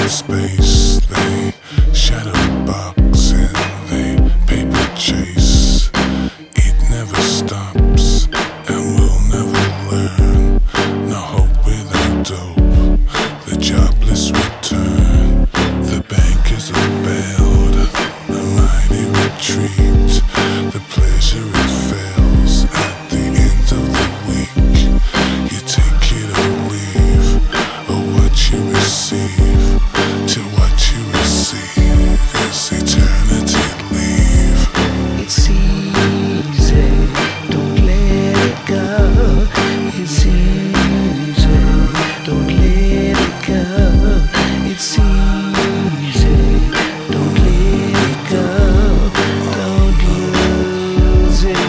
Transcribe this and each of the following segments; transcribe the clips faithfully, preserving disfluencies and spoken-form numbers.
space. They shadow box and they paper chase. It never stops and we'll never learn. No hope without dope. The jobless return. The bankers are bailed. The mighty retreat. The pleasure it fails at the end of the week. You take it or leave, or what you receive. To what you receive is eternity leave. It's easy, don't let it go. It's easy, don't let it go. It's easy, don't let it go. Don't lose it.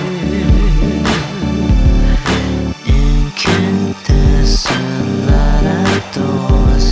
Incandescent light outdoors.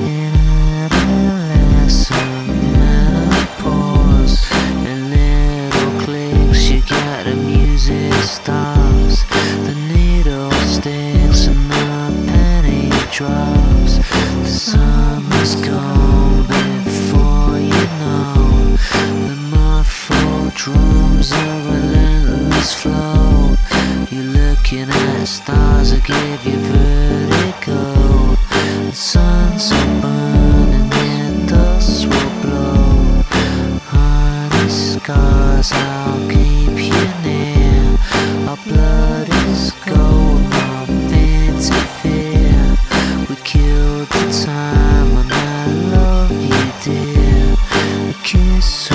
Stops, the needle sticks and the penny drops. The summer's gone before you know. The muffled drums a relentless flow. You're looking at stars that give you vertigo. The sun's so burning and dust will blow. Honey scars, I'll keep you near. Our blood is gold, nothing to fear. We killed the time and I love you, dear. A kiss